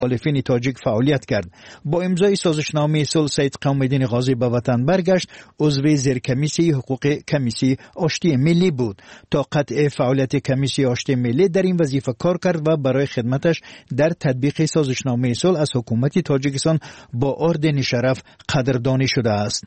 مخالفین تاجیک فعالیت کرد. با امضای سازشنامه صلح سید قوم‌الدین غازی به وطن برگشت. عضو زیرکمیسیون حقوق کمیسیون آشتی ملی بود. تا قطع فعالیت کمیسیون آشتی ملی در این وظیفه کار کرد و برای خدمتش در تطبیق سازشنامه صلح از حکومت تاجیکستان با اردن شرف قدردانی شده است.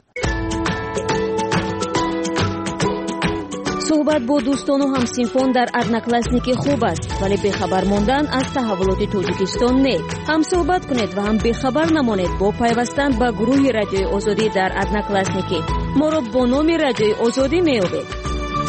صحبت با دوستان و همسینفان در ادناکلاسنیک خوب است، ولی بخبر ماندن از تحولات تاجیکستان نه. هم صحبت کنید و هم بخبر نمانید با پیوستن به گروه رادیوی آزادی در ادناکلاسنیک. ما را با نام رادیوی آزادی میابید.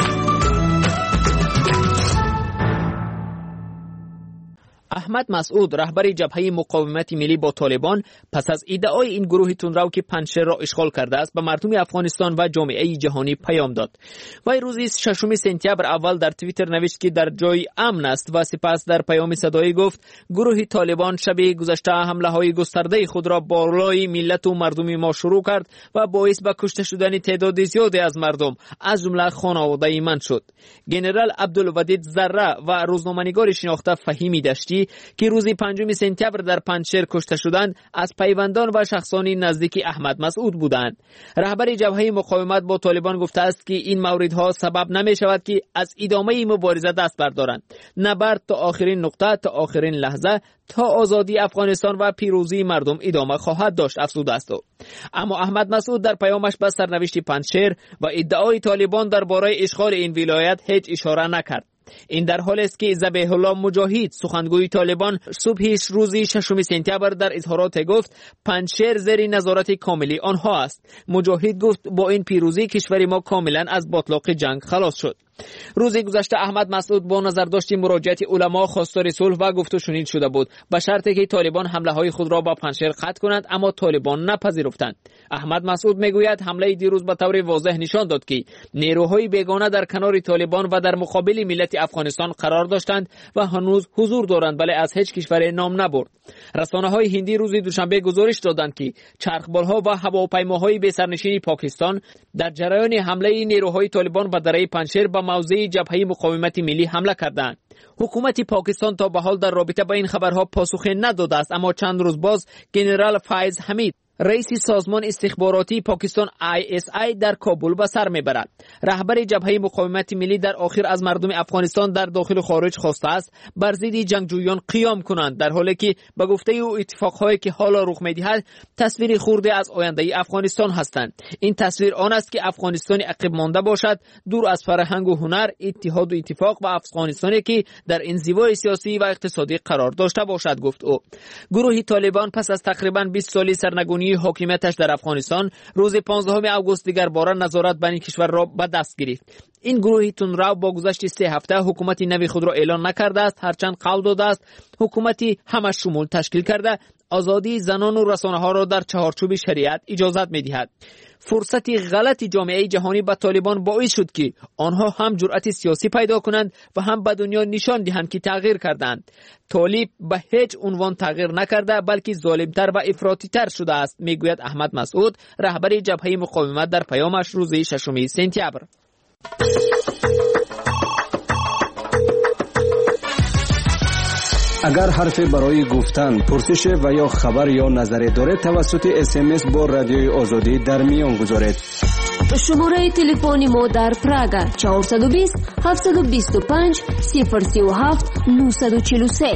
احمد مسعود رهبر جبهه مقاومت ملی با طالبان پس از ادعای این گروه تندرو که پنجشیر را اشغال کرده است به مردم افغانستان و جامعه جهانی پیام داد. وی روز 6 سپتامبر اول در توییتر نوشت که در جای امن است و سپس در پیام صدایی گفت گروه طالبان شب گذشته حمله‌های گسترده خود را بالای ملت و مردم ما شروع کرد و باعث به کشته شدن تعداد زیادی از مردم از جمله خانواده من شد. ژنرال عبدالودید ذره و روزنامه‌نگار شناخته فهیمی دشتی که روز 5 سپتامبر در پنجشیر کشته شدند از پیوندان و شخصانی نزدیک احمد مسعود بودند. رهبر جبهه مقاومت با طالبان گفته است که این موردها سبب نمی شود که از ادامه مبارزه دست بردارند. نبرد تا آخرین نقطه، تا آخرین لحظه، تا آزادی افغانستان و پیروزی مردم ادامه خواهد داشت افزوده است. اما احمد مسعود در پیامش به سرنوشت پنجشیر و ادعای طالبان درباره اشغال این ولایت هیچ اشاره نکرد. این در حالی است که ذبیح الله مجاهد سخنگوی طالبان صبح روز 6 سپتامبر در اظهارات گفت پنجشیر زیر نظارت کاملی آنها است. مجاهد گفت با این پیروزی کشور ما کاملا از باطلاق جنگ خلاص شد. روز گذشته احمد مسعود با نظرداشت مراجعت علما خواستار صلح و گفت و شنید شده بود به شرطی که طالبان حمله های خود را با پنجشیر قطع کنند، اما طالبان نپذیرفتند. احمد مسعود میگوید حمله دیروز به طور واضح نشان داد که نیروهای بیگانه در کنار طالبان و در مقابل ملت افغانستان قرار داشتند و هنوز حضور دارند، ولی از هیچ کشور نام نبرد. رسانه‌های هندی روز دوشنبه گزارش دادند که چرخبال‌ها و هواپیماهای به سرنشین پاکستان در جریان حمله نیروهای طالبان به دره پنجشیر به موضع جبهه مقاومت ملی حمله کردند. حکومت پاکستان تا به حال در رابطه با این خبرها پاسخی نداده است، اما چند روز باز ژنرال فایز حمید رئیس سازمان استخباراتی پاکستان ISI در کابل به سر میبرد. رهبر جبهه مقاومت ملی در آخر از مردم افغانستان در داخل و خارج خواسته است بر ضد جنگجویان قیام کنند، در حالی که به گفته او اتفاقهایی که حالا رخ میدهد تصویر خرد از آینده افغانستان هستند. این تصویر آن است که افغانستان عقب مانده باشد، دور از فرهنگ و هنر، اتحاد و اتفاق، و افغانستانی که در انزوای سیاسی و اقتصادی قرار داشته باشد، گفت او. گروه طالبان پس از تقریبا 20 سال سرنگونی حاکمیتش در افغانستان روز 15 آگوست دیگر بار نظارت بر این کشور را به دست گرفت. این گروه تندرو با گذشت 3 هفته حکومت نوی خود را اعلان نکرده است، هرچند قول داده است حکومتی همه شمول تشکیل کرده آزادی زنان و رسانه ها را در چهارچوب شریعت اجازت می دهد. فرصتی غلط جامعه جهانی به طالبان باعث شد که آنها هم جرأت سیاسی پیدا کنند و هم به دنیا نشان دهند که تغییر کردند. طالب به هیچ عنوان تغییر نکرده، بلکه ظالمتر و افراطی تر شده است، میگوید احمد مسعود رهبر جبهه مقاومت در پیامش روز 6 سپتامبر. اگر حرفی برای گفتن، پرسش و یا خبر یا نظری دارید توسط SMS با رادیوی آزادی در میان گذارید. شماره تلفنی ما در پراگ 420 725 037 943.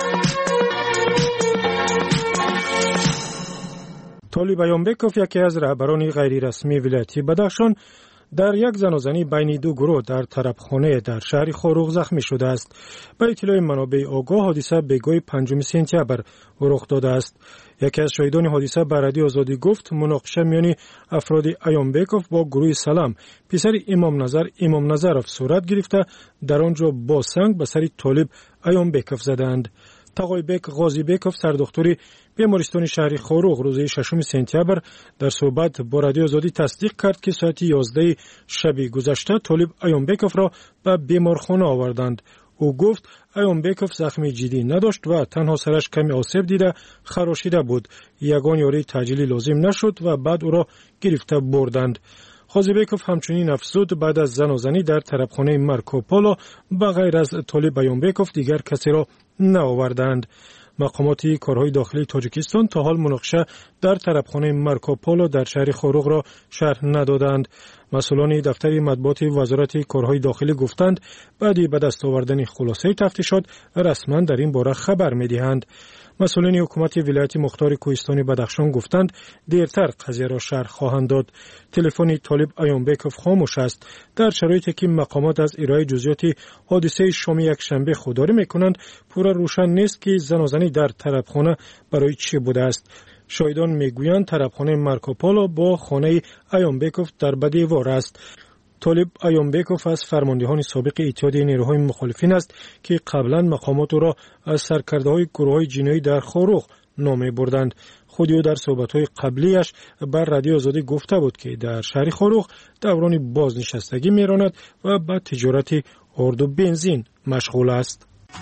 طالب ایانبکوف یکی از رهبران غیر رسمی ولایت بدخشان در یک زنازنی بین دو گروه در طربخانه در شهر خاروق زخمی شده است. به اطلاع منابع آگاه حادثه بگاه 5 سپتامبر رخ داده است. یکی از شاهدان حادثه به رادیو آزادی گفت مناقشه میان افراد ایانبکوف با گروه سلام پسر امام نظرов صورت گرفته در آنجا با سنگ به سر طالب ایانبکوف زدند. تقای بیک غازی بیکوف سردختوری بیمارستان شهر خاروق روز 6 سپتامبر در صحبت با رادیو آزادی تصدیق کرد که ساعت 11 شب گذشته طالب ایانبکوف را به بیمارخانه آوردند. او گفت ایانبکوف زخمی جدی نداشت و تنها سرش کمی آسیب دیده خراشیده بود. یگان یاری تعجیلی لازم نشد و بعد او را گرفته بردند. غازیبکوف همچنین افزود بعد از زنازنی در طربخانه مارکوپولو به غیر از طالب ایانبکوف دیگر کسی را نآوردند. مقامات کارهای داخلی تاجیکستان تا حال مناقشه در طربخانه مارکوپولو در شهر خوروغ را شرح ندادند. مسئولان دفتر مطبوعات وزارت کارهای داخلی گفتند بعد به دست آوردن خلاصه تفتیشات رسما در این باره خبر می‌دهند. مسئولان حکومت ولایت مختار کوهستان بدخشان گفتند دیرتر قضیه را شرح خواهند داد. تلفن طالب ایومبکوف خاموش است. در شرایطی که مقامات از ارائه جزئیات حادثه شام یکشنبه خودداری می‌کنند، پورا روشن نیست که زنازنی در طربخانه برای چی بوده است. شاهدان میگویند طربخانه مارکوپولو با خانه ایومبکوف در بدیوار است. طالب ایومبکوف از فرماندهان سابق اتحادیه نیروهای مخالفین است که قبلا مقامات را از سرکرده‌های گروه‌های جنایی در خوروغ نام بردند. خود او در صحبت‌های قبلیش بر رادیو آزادی گفته بود که در شهر خوروغ دوران بازنشستگی می‌راند و به تجارت آرد و بنزین مشغول است.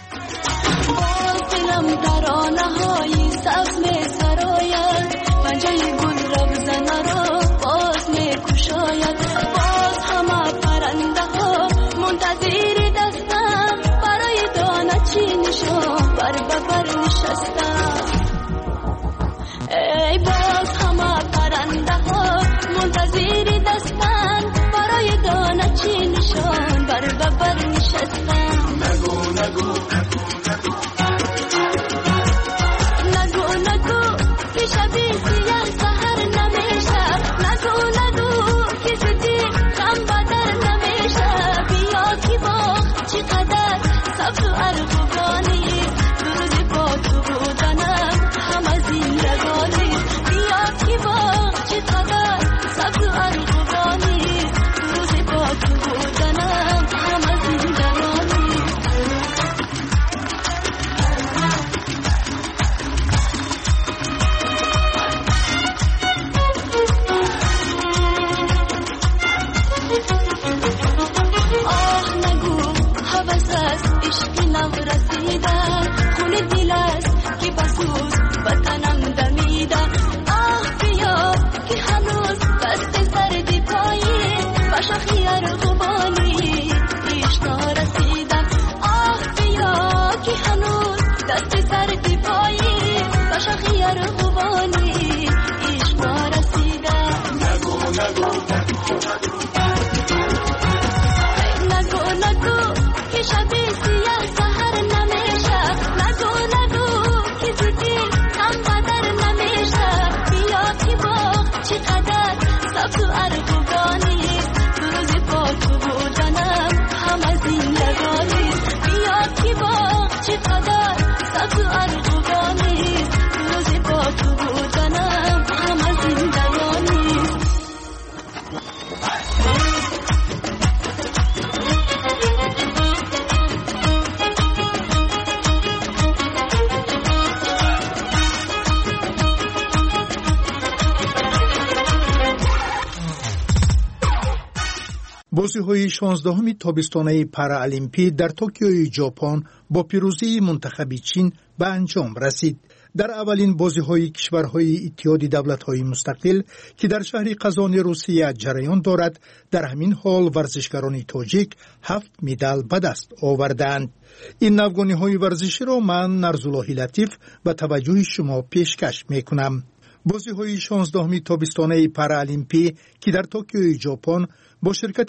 بازی‌های 16 تابستانه پارالیمپی در توکیوی ژاپن با پیروزی منتخب چین به انجام رسید. در اولین بازی‌های کشورهای اتحاد دولت‌های مستقل که در شهر قزان روسیه جریان دارد، در همین حال ورزشکاران تاجیک 7 مدال به دست آوردند. این نوگانی‌های ورزشی را من نرزالله لطیف به توجه شما پیشکش می‌کنم. بازی‌های 16 تابستانه پارالیمپی که در توکیوی ژاپن با شرکت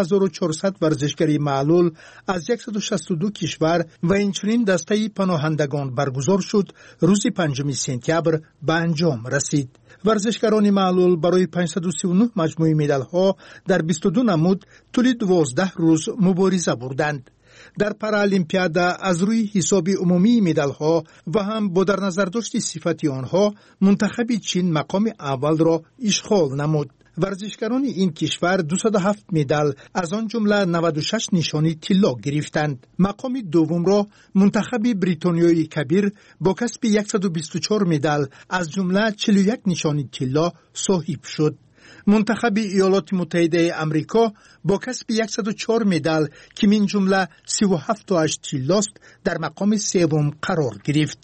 4400 ورزشکاری معلول از 162 کشور و اینچنین دسته پناهندگان برگزار شد، روز 5 سپتامبر به انجام رسید. ورزشکاران معلول برای 539 مجموعه مدال‌ها در 22 نمود طول 12 روز مبارزه بردند. در پارالیمپیادا از روی حساب عمومی مدال‌ها و هم با در نظر داشت صفت آنها، منتخب چین مقام اول را اشغال نمود. ورزشکاران این کشور 207 مدال از آن جمله 96 نشانی طلا گرفتند. مقام دوم را منتخب بریتانیایی کبیر با کسب 124 مدال از جمله 41 نشانی طلا صاحب شد. منتخب ایالات متحده آمریکا با کسب 104 مدال که من جمله 37 طلاست در مقام سوم قرار گرفت.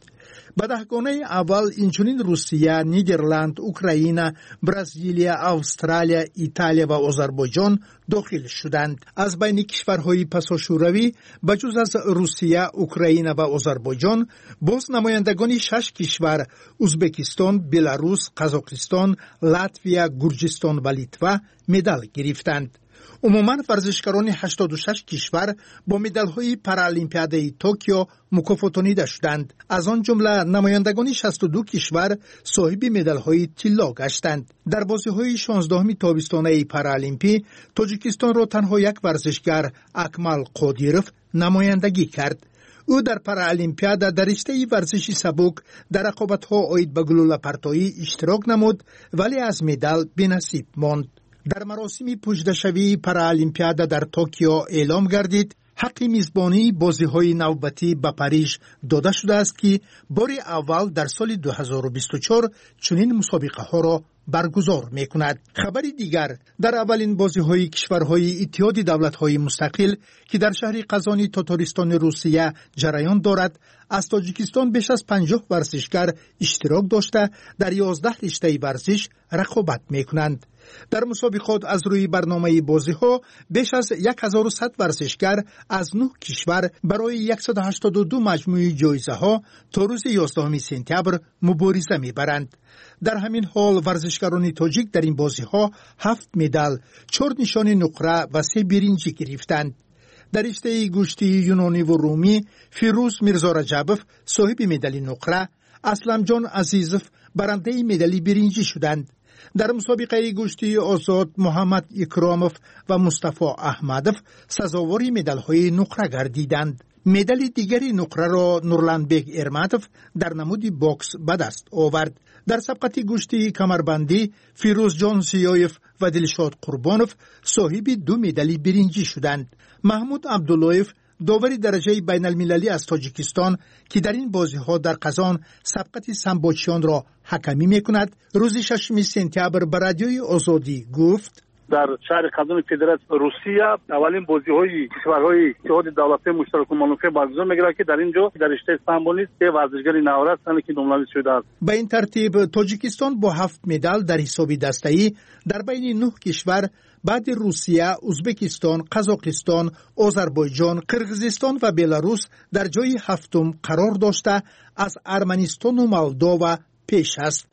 به دهگانه اول اینچنین روسیه، نیدرلند، اوکراین، برزیلیا، استرالیا، ایتالیا و آذربایجان داخل شدند. از بین کشورهای پساشوروی بجز از روسیه، اوکراین و آذربایجان باز نمایندگان 6 کشور ازبکستان، بلاروس، قزاقستان، لاتویا، گرجستان و لیتوا مدال گرفتند. عموما ورزشکاران 86 کشور با مدال‌های پارالیمپیادای توکیو مکافاتانیده شدند. از آن جمله نمایندگان 62 کشور صاحب مدال‌های طلا گشتند. در بازی‌های 16 تابستانه پارالیمپی تاجیکستان را تنها یک ورزشکار اکمل قادیروف نمایندگی کرد. او در پارالیمپیاد در رشته ورزش سبک در رقابت‌ها عاید به گلوله پرتایی اشتراک نمود ولی از مدال بی‌نصیب ماند. در مراسم پوشیده‌شوی پارالیمپیاد در توکیو اعلام گردید حق میزبانی بازی‌های نوبتی به پاریژ داده شده است که بار اول در سال 2024 چنین مسابقه‌ها را برگزار می‌کند. خبر دیگر در اولین بازی‌های کشورهای اتحاد دولت‌های مستقل که در شهر قزانی تاتارستان روسیه جریان دارد، از تاجیکستان بیش از 50 ورزشکار اشتراک داشته در 11 رشته ورزش رقابت می‌کنند. در مسابقات از روی برنامه بازی‌ها بیش از 1100 ورزشکار از 9 کشور برای 182 مجموعه جایزه‌ها تا روز 11 سپتامبر مبارزه می‌برند. در همین حال ورزشکاران تاجیک در این بازی‌ها 7 مدال، 4 نشان نقره و 3 برنجی گرفتند. در رشته گوشتی یونانی و رومی فیروز میرزا رجبوف صاحب مدال نقره، اسلم جان عزیزوف برنده مدال برنجی شدند. در مسابقه گوشتی آزاد محمد اکراموف و مصطفی احمدوف سزاوار مدال‌های نقره گردیدند. مدال دیگری نقره را نورلانبگ ارماتوف در نمود باکس به دست آورد. در سبقت گوشتی کمربندی فیروز جان سیایف و دلشاد قربانوف صاحب 2 مدال برنجی شدند. محمود عبداللهیف داور درجه بین المللی از تاجیکستان که در این بازی‌ها در قزان سبقت سمباچیان را حکمی می‌کند، روز 6 سپتامبر به رادیوی آزادی گفت: در شهر قزان فدراسیون روسیه اولین بازی‌های کشورهای اتحاد دولت‌های مشترک المنافع برگزار می‌گردد که در اینجا در رشته سمبولیست 3 ورزشکار نوآور هستند که نامزد شده است. به این ترتیب تاجیکستان با 7 مدال در حساب دسته‌ای در بین 9 کشور بعد روسیه، ازبکستان، قزاقستان، آذربایجان، قرقیزستان و بلاروس در جای 7م قرار داشته از ارمنستان و مولداوا پیش است.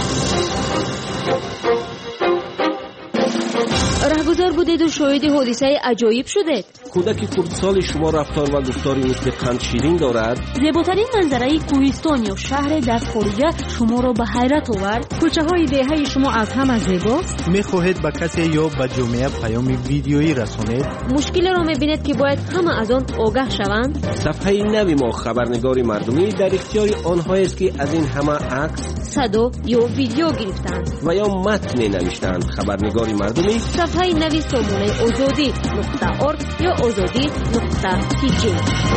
رهگذر بودید و شاهد حادثه عجایب شدید. کودک خردسال شما رفتار و گفتاری مثل قند شیرین دارد. زیباترین منظره کوهستان یا شهر در خارجه شما را به حیرت آورد. کوچه های دهه شما از همه زیباست. میخواهید به کسی یا به جامعه پیام ویدیویی رسانید؟ مشکلی را میبینید که باید همه از آن آگاه شوند. صفحه نوی ما خبرنگاری مردمی در اختیار آنهایی است که از این همه عکس، صدا یا ویدیو گرفتند و یا متن نوشتند. خبرنگاری مردمی صفحه نوی سامانه آزادی.org یا آزادی.tk.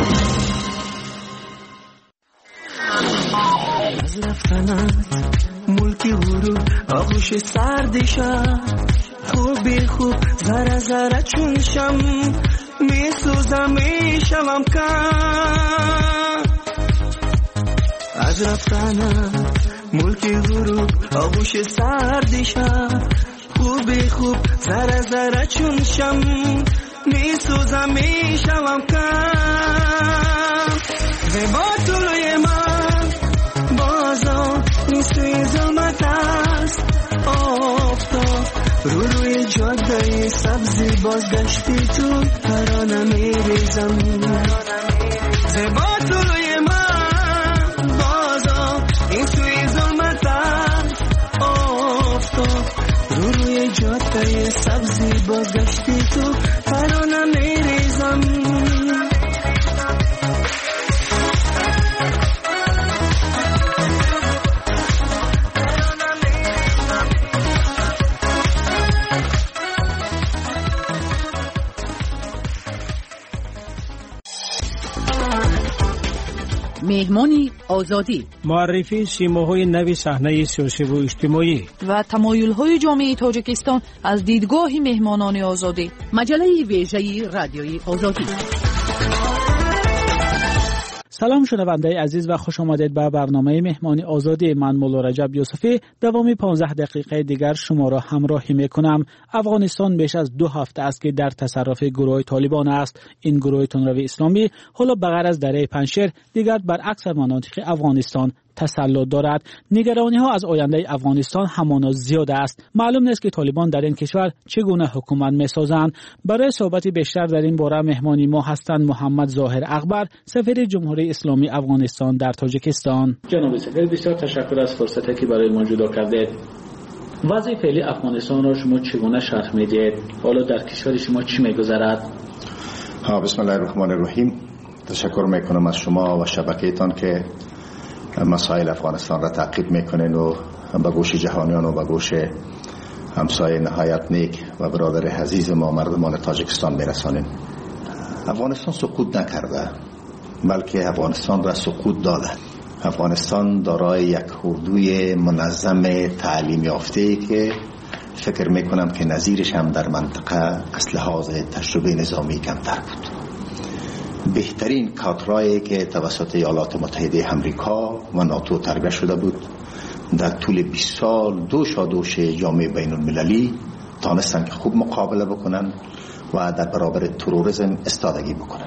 از رفتنت ملکی غرور آغوش سردشم، خوب ذره ذره چون شم میسوزم میشوم کم. از رفتنت ملکی غرور آغوش سردشم، خوب ذره ذره چون شم میسوزم میشوم کم. زیبا طلوی من بازم این سوی ظلمت است، آفتاب روی جاده سبزی بازگشتی تو ترانه میریزم. زیبا طلوی من بازم این سوی ظلمت است، آفتاب روی جاده سبزی بازگشتی تو ترانه میریزم. مهمانی آزادی، معرفی سیماهای نوی صحنه سیاسی و اجتماعی و تمایل‌های جامعه تاجیکستان از دیدگاه مهمانان آزادی. مجله ویژه رادیوی آزادی. سلام شنونده عزیز و خوش آمدید به برنامه مهمانی آزادی. من مولا رجب یوسفی دوامی 15 دقیقه دیگر شما را همراهی میکنم. افغانستان بیش از 2 هفته است که در تصرف گروه طالبان است. این گروه تندروی اسلامی حالا بغیر از دره پنجشیر دیگر بر اکثر مناطق افغانستان تسلط دارد. نگرانی ها از آینده افغانستان همانا زیاد است. معلوم نیست که طالبان در این کشور چگونه حکومت میسازند. برای صحبت بیشتر در این باره مهمانی ما هستند محمد ظاهر اکبر، سفیر جمهوری اسلامی افغانستان در تاجیکستان. جناب سفیر، بسیار تشکر از فرصتی که برای ما جدا کردید. وضع فعلی افغانستان را شما چگونه شرح میدید؟ حالا در کشور شما چی میگذرد؟ بسم الله الرحمن الرحیم. تشکر میکنم از شما و شبکه‌تان که مسائل افغانستان را تعقیب میکنین و به گوش جهانیان و به گوش همسایه نهایت نیک و برادر عزیز ما مردمان تاجیکستان میرسانین. افغانستان سقوط نکرده، بلکه افغانستان را سقوط داده. افغانستان دارای یک اردوی منظم تعلیم یافته که فکر میکنم که نظیرش هم در منطقه از لحاظ تجربه نظامی کمتر بود. بهترین کادرایی که توسط ایالات متحده آمریکا و ناتو تربیت شده بود در طول 20 سال دوش جامعه بین المللی تانستن که خوب مقابله بکنن و در برابر تروریسم استادگی بکنن.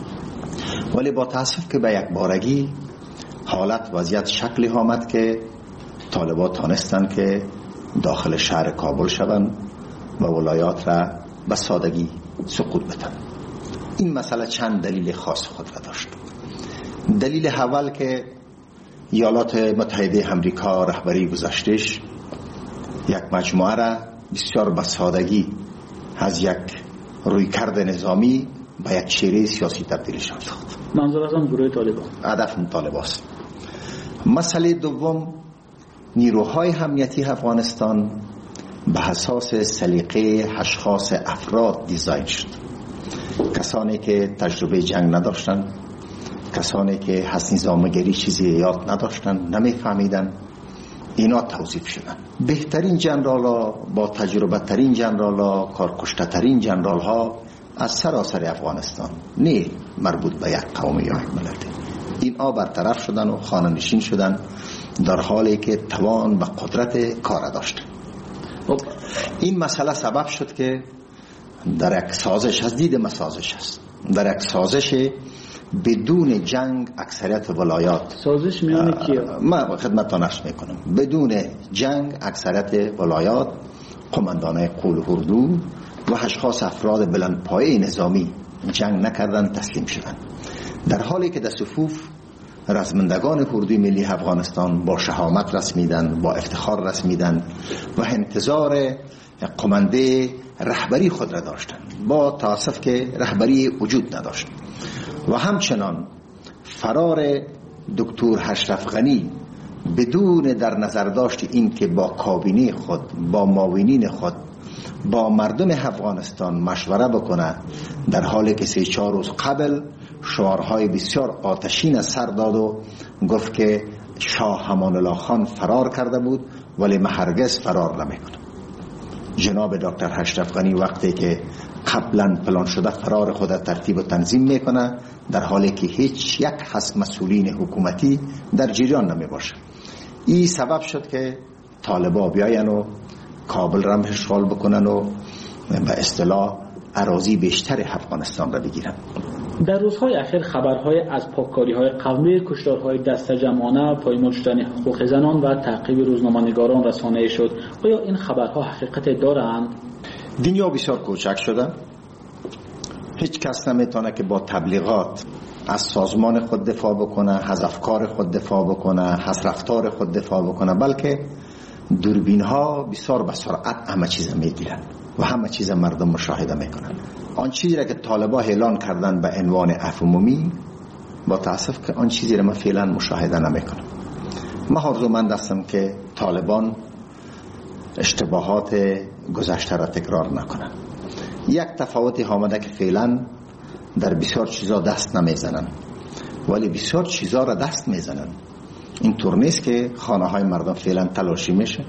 ولی با تاسف که به یک بارگی حالت وضعیت شکلی آمد که طالبان تانستن که داخل شهر کابل شوند و ولایات را به سادگی سقوط بدن. این مسئله چند دلیل خاص خود را داشت. دلیل اول که ایالات متحده آمریکا رهبری گذاشتش یک مجموعه را بسیار به سادگی از یک رویکرد نظامی به یک چهره سیاسی تبدیلش داد. منظور از گروه طالبان؟ هدف طالبان است. مسئله دوم، نیروهای امنیتی افغانستان به اساس سلیقه اشخاص افراد دیزاین شد. کسانی که تجربه جنگ نداشتن، کسانی که از نظامگری چیزی یاد نداشتن، نمیفهمیدن، اینا توظیف شدن. بهترین جنرالا با تجربه ترین جنرالا، کارکشته ترین جنرال ها از سراسر افغانستان، نه مربوط به یک قوم یا یک ملت، اینا برطرف شدن و خانه نشین شدن در حالی که توان و قدرت کار داشتن. این مسئله سبب شد که در یک سازش، از دید ما سازش است، در یک سازش بدون جنگ اکثریت ولایات، سازش میان کیا؟ ما خدمتتان عرض میکنم، بدون جنگ اکثریت ولایات قماندانای قول اردو و اشخاص افراد بلندپایه نظامی جنگ نکردن، تسلیم شدن، در حالی که در صفوف رزمندگان اردوی ملی افغانستان با شهامت رسمیدن، با افتخار رسمیدن و انتظار قمانده رهبری خود را داشتند، با تاسف که رهبری وجود نداشت. و همچنان فرار دکتر اشرف غنی بدون در نظر داشت این که با کابینه خود، با معاونین خود، با مردم افغانستان مشوره بکنه، در حالی که 3-4 روز قبل شعارهای بسیار آتشین از سر داد و گفت که شاه امان الله خان فرار کرده بود ولی من هرگز فرار نمیکنم. جناب دکتر اشرف غنی وقتی که قبلا پلان شده فرار خود ترتیب و تنظیم میکنه، در حالی که هیچ یک از مسئولین حکومتی در جریان نمی باشه. این سبب شد که طالبان بیاین و کابل را اشغال بکنن و به اصطلاح اراضی بیشتر افغانستان را بگیرن. در روزهای اخیر خبرهای از پاککاری‌های قومی، کشتارهای دستجمعانه، پایمال شدن حقوق زنان و تعقیب روزنامه‌نگاران رسانه‌ای شد. آیا این خبرها حقیقت دارند؟ دنیا بسیار کوچک شده. هیچ کس نمیتونه که با تبلیغات از سازمان خود دفاع بکنه، از افکار خود دفاع بکنه، از رفتار خود دفاع بکنه، بلکه دوربین ها بسیار به سرعت همه چیز میگیرن و همه چیز مردم مشاهده میکنن. آن چیزی را که طالبان اعلان کردن به عنوان عفو عمومی، با تاسف که آن چیزی را من فعلا مشاهده نمیکنم. من آرزومند هستم که طالبان اشتباهات گذشته را تکرار نکنن. یک تفاوتی آمده که فعلا در بسیار چیزا دست نمیزنن ولی بسیار چیزا را دست میزنن. این طور نیست که خانه های مردم فعلا تلاشی میشه،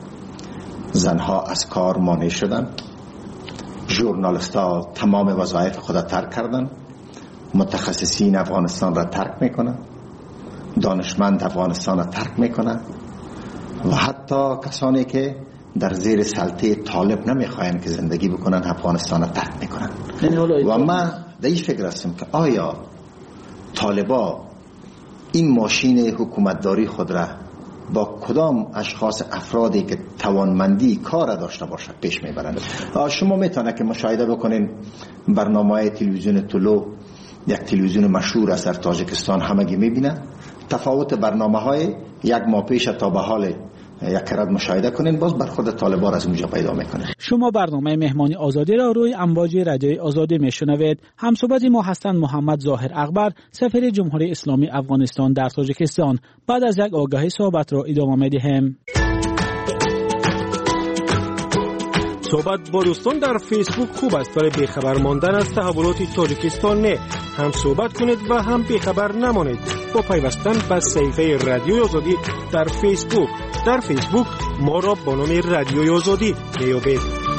زنها از کار مانع شدن، ژورنالیست ها تمام وظایف خود ترک کردن، متخصصین افغانستان را ترک میکنن، دانشمند افغانستان را ترک میکنن و حتی کسانی که در زیر سلطه طالب نمیخواین که زندگی بکنن افغانستان را ترک میکنن. و من در این فکر هستم که آیا طالبا این ماشین حکومتداری خود را با کدام اشخاص افرادی که توانمندی کار داشته باشه پیش میبرند؟ شما میتونه که مشاهده بکنین برنامه تلویزیون طلوع، یک تلویزیون مشهور است در تاجیکستان، همگی میبینن. تفاوت برنامه های یک ماه پیش تا به حال یک کرد مشاهده کنین، باز برخورد طالبان از اونجا پیدا میکنه. شما برنامه مهمانی آزادی را روی امواج رادیوی آزادی میشنوید. همصحبت ما هستند محمد ظاهر اکبر، سفیر جمهوری اسلامی افغانستان در تاجیکستان. بعد از یک آگاهی صحبت را ادامه میدیم. صحبت با دوستان در فیسبوک خوب است، ولی بیخبر ماندن از تحولات تاجیکستان نه. هم صحبت کنید و هم بیخبر نمانید با پیوستن به صفحه رادیوی آزادی در فیسبوک. در فیسبوک ما را با نام رادیوی آزادی میابید.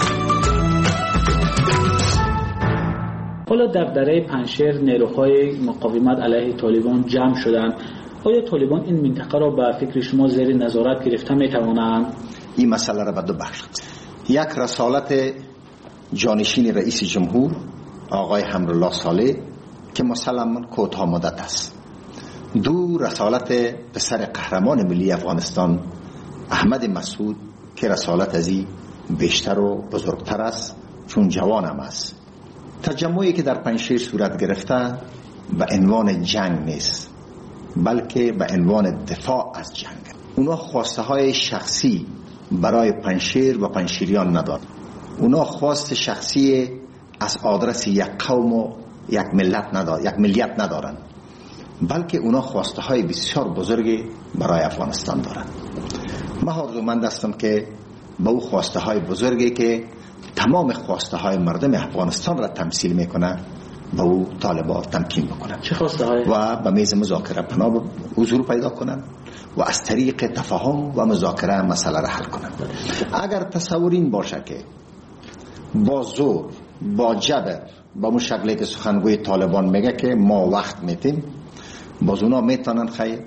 حالا در دره پنشیر نیروهای مقاومت علیه طالبان جمع شدند. آیا طالبان این منطقه را به فکر شما زیر نظارت گرفته میتوانند؟ این مسئله را به دو بخش قسمت. یک رسالت جانشین رئیس جمهور آقای حمدالله صالح که مسلماً کوتاه مدت است. دو رسالت پسر قهرمان ملی افغانستان احمد مسعود که رسالت ازی بیشتر و بزرگتر است چون جوانم است. تجمعی که در پنشیر صورت گرفته به عنوان جنگ نیست، بلکه به عنوان دفاع از جنگ. اونا خواسته های شخصی برای پنشیر و پنشیریان ندارد. اونا خواست شخصی از آدرس یک قوم و یک ملیت ندارند، بلکه اونا خواسته های بسیار بزرگی برای افغانستان دارند. من آرزومند هستم که با او خواسته های بزرگی که تمام خواسته های مردم افغانستان را تمثیل میکنه با او طالبان تمکین بکنن. چه خواسته های؟ و به میز مذاکره پناه حضور پیدا کنن و از طریق تفاهم و مذاکره مسئله را حل کنن. اگر تصور این باشه که با زور، با جبر، با اون شکلی که سخنگوی طالبان میگه که ما وقت میتیم، باز اونا میتونن خیلی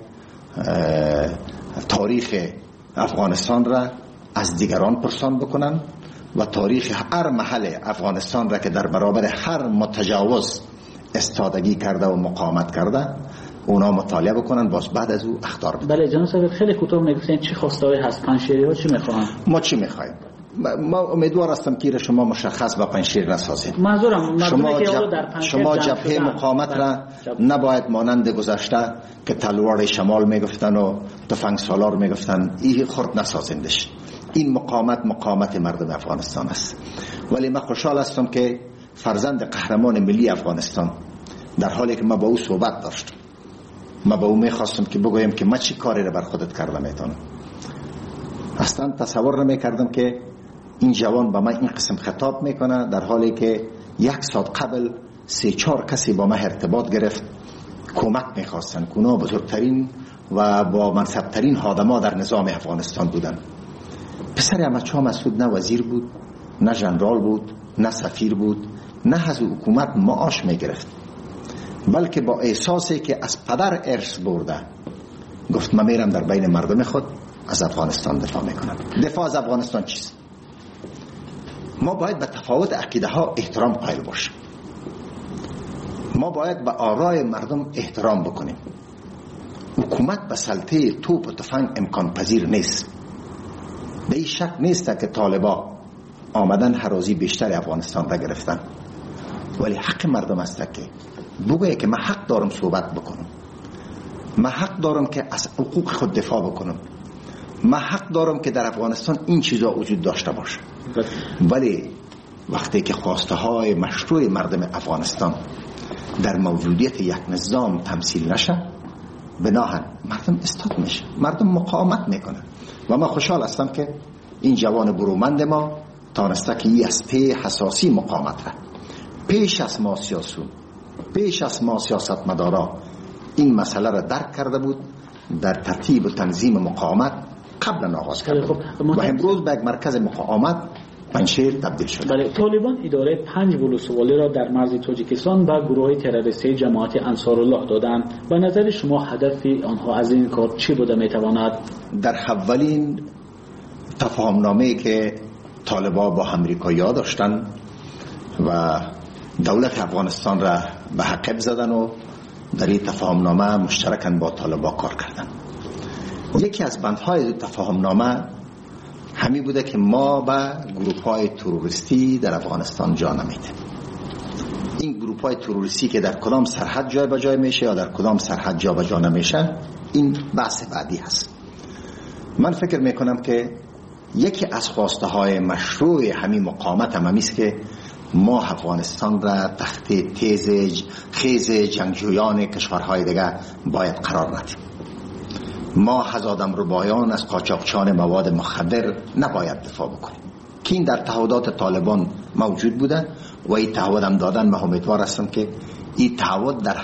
تاریخ افغانستان را از دیگران پرسان بکنن و تاریخ هر محل افغانستان را که در برابر هر متجاوز استادگی کرده و مقاومت کرده اونا مطالعه بکنن، باز بعد از او اخطار بدن. بله جناب صاحب، خیلی کوتاه میگفتین چی خواسته‌ای هست؟ پنشیری ها چی میخوان؟ ما چی میخوایم؟ ما امیدوار هستم که شما مشخص با پنشیر نسازید. منظورم شما جبهه مقاومت را نباید مانند گذشته که تلوار شمال میگفتن و تفنگ سالار میگفتن این خرد نسازندش. این مقاومت مردم افغانستان است. ولی من خوشحال هستم که فرزند قهرمان ملی افغانستان در حالی که ما با او صحبت داشتم، ما با او میخواستم که بگویم که ما چی کاری را بر خودت کرده میتونم. اصلا تصور نمیکردم که این جوان با من این قسم خطاب میکنه در حالی که 1 ساعت قبل 3-4 کسی با من ارتباط گرفت، کمک میخواستن که اونا بزرگترین و با منصبترین خادما در نظام افغانستان بودن. پسر احمدشاه مسعود نه وزیر بود، نه ژنرال بود، نه سفیر بود، نه از حکومت معاش میگرفت، بلکه با احساسی که از پدر ارث برده گفت من میرم در بین مردم خود از افغانستان دفاع میکنم. دفاع از افغانستان چیست؟ ما باید به تفاوت عقیده ها احترام قائل باشیم. ما باید به آرای مردم احترام بکنیم. حکومت به سلطه توپ و تفنگ امکان پذیر نیست. به این شک نیست که طالبا آمدن هرازی بیشتر افغانستان را گرفتن، ولی حق مردم است که بگویه که من حق دارم صحبت بکنم، من حق دارم که از حقوق خود دفاع بکنم، من حق دارم که در افغانستان این چیزا وجود داشته باشه. ولی وقتی که خواسته های مشروع مردم افغانستان در موجودیت یک نظام تمثیل نشه، بناهن مردم استاد میشه، مردم مقاومت میکنن. و من خوشحال هستم که این جوان برومند ما تانسته که این از پی حساسی مقاومت را پیش از ما سیاسون، پیش از ما سیاستمدارا این مسئله را درک کرده بود، در ترتیب و تنظیم مقاومت قبلا آغاز کرده بود و امروز به یک مرکز مقاومت پنشیر تبدیل شده. بله، طالبان اداره 5 ولسوالی را در مرز تاجیکستان به گروه تروریستی جماعت انصارالله دادند. به نظر شما هدف آنها از این کار چی بوده میتواند؟ در اولین تفاهمنامه‌ای که طالبان با امریکایی‌ها داشتن و دولت افغانستان را به حقیب زدن و در این تفاهمنامه مشترکاً با طالبان کار کردن. یکی از بندهای تفاهمنامه همین بوده که ما به گروه‌های تروریستی در افغانستان جا نمیدیم. این گروه‌های تروریستی که در کدام سرحد جای به جای میشه یا در کدام سرحد جا به جا نمیشه، این بحث بعدی هست. من فکر میکنم که یکی از خواسته های مشروع همین مقاومت هم است که ما افغانستان را تحت خیز جنگجویان کشورهای دیگه باید قرار ندیم. ما از آدمربایان، از قاچاقچیان مواد مخدر نباید دفاع بکنیم که این در تعهدات طالبان موجود بوده و این تعهد هم دادن. من امیدوار هستم که این تعهد در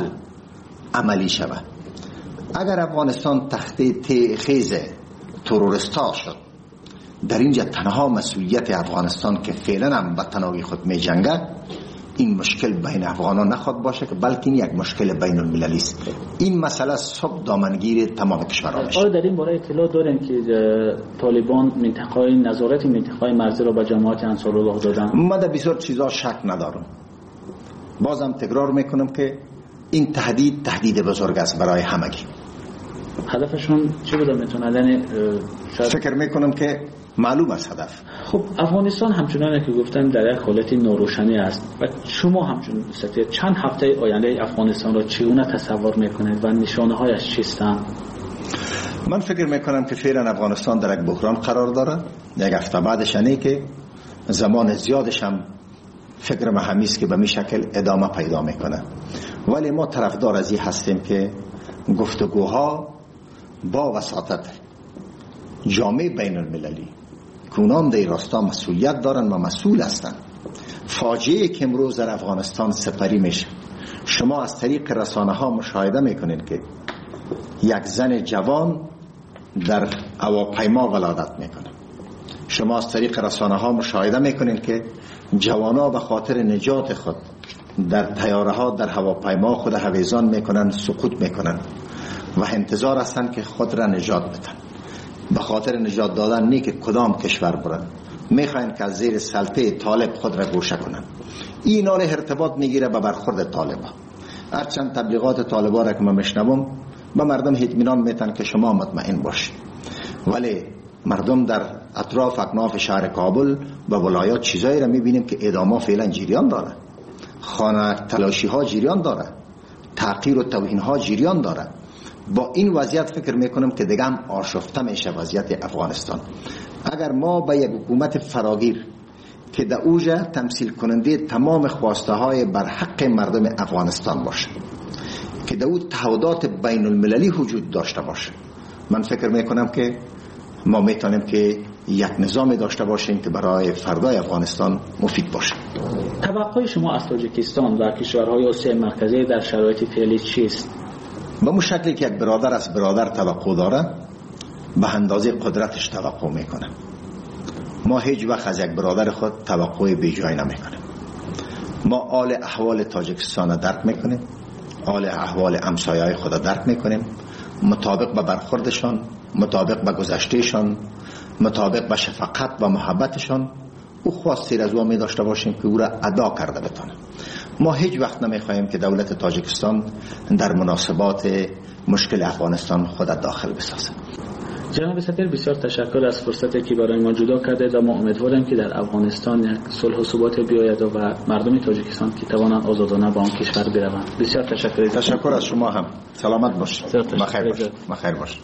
عملی شود. اگر افغانستان تحت خیز تروریستا شد، در اینجا تنها مسئولیت افغانستان که فعلا هم به تنهایی خود می جنگد، این مشکل بین افغانان نخواد باشه که بلکه یک مشکل بین المللی است. این مسئله صبح دامنگیر تمام کشورها میشه. آیا در این باره اطلاع داریم که طالبان نظارت منطقه مرزی را به جماعت انصارالله دادن؟ من در بسیار چیزا شک ندارم. بازم تکرار میکنم که این تهدید بزرگ است برای همگی. هدفشون چی بوده میتونه؟ فکر میکنم که معلوم است هدف. خب افغانستان همچنان که گفتن در یک حالت ناروشنی است و شما همچنان چند هفته آینده افغانستان را چگونه تصور میکنید و نشانه هایش چیستند؟ من فکر میکنم که فعلا افغانستان در یک بحران قرار داره. یک هفته بعدش اینه که زمان زیادش هم فکر من همیست که به می شکل ادامه پیدا میکنه. ولی ما طرفدار از این هستیم که گفتگوها با وساطت جامعه بین المللی که اونام در راستا مسئولیت دارن و مسئول هستن. فاجعه که امروز در افغانستان سپری میشه، شما از طریق رسانه ها مشاهده میکنین که یک زن جوان در هواپیما ولادت میکنه. شما از طریق رسانه ها مشاهده میکنین که جوانا به خاطر نجات خود در طیاره ها در هواپیما خود هویزان میکنن، سقوط میکنن و انتظار هستن که خود را نجات بدن. به خاطر نجات دادن نه که کدام کشور برن، میخواین که از زیر سلطه طالب خود را گوشه کنن. این حال ارتباط میگیره به برخورد طالبا. هرچند تبلیغات طالبا را که من میشنوم به مردم اطمینان میتن که شما مطمئن باشید، ولی مردم در اطراف اکناف شهر کابل و ولایات چیزایی را میبینیم که اعدام ها فعلا جریان داره، خانه تلاشی ها جریان داره، تحقیر و توهین ها جریان داره. با این وضعیت فکر میکنم که دیگه هم آشفته میشه وضعیت افغانستان. اگر ما به یک حکومت فراگیر که در اوجه تمثیل کننده تمام خواسته های بر حق مردم افغانستان باشه، که در اون تعهدات بین المللی وجود داشته باشه، من فکر میکنم که ما میتونیم که یک نظام داشته باشیم که برای فردای افغانستان مفید باشه. توقع شما از تاجیکستان و کشورهای آسیای مرکزی در شرایط فعلی چیست؟ به اون شکلی که یک برادر از برادر توقع داره، به اندازه قدرتش توقع میکنه. ما هیچ وقت از یک برادر خود توقع بیجای نمیکنیم. ما حال احوال تاجیکستان درک میکنیم، حال احوال همسایه‌های خود درک میکنیم، مطابق به برخوردشان، مطابق به گذشتهشان، مطابق به شفقت و محبتشان او خواستی از او می داشته باشیم که او را ادا کرده بتونه. ما هیچ وقت نمیخواهیم که دولت تاجیکستان در مناسبات مشکل افغانستان خود داخل بسازه. جناب سفیر، بسیار تشکر از فرصتی که برای ما جدا کرده و ما امیدواریم که در افغانستان یک صلح و ثبات بیاید و مردم تاجیکستان که توانند آزادانه به آن کشور بروند. بسیار تشکر. تشکر از شما هم. سلامت باشید. بخیر باشید.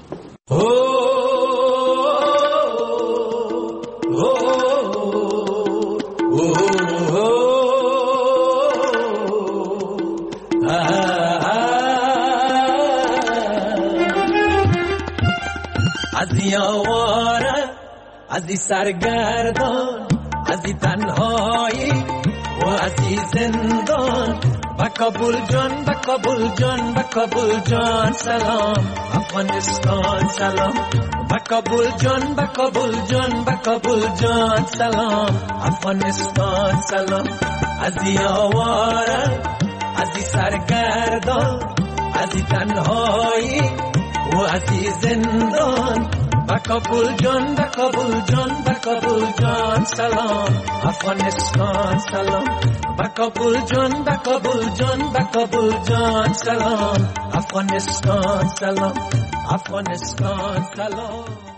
از یاواره، از این سرگردان، از این تنهایی و از این زندان، با کابل جان، با کابل جان، با کابل جان سلام، افغانستان سلام، با کابل جان با کابل جان با کابل جان سلام افغانستان سلام از یاواره از سرگردان از تنهایی و از زندان با کابل جان با کابل جان با کابل جان سلام افغانستان سلام با کابل جان با کابل جان با کابل جان سلام افغانستان سلام افغانستان سلام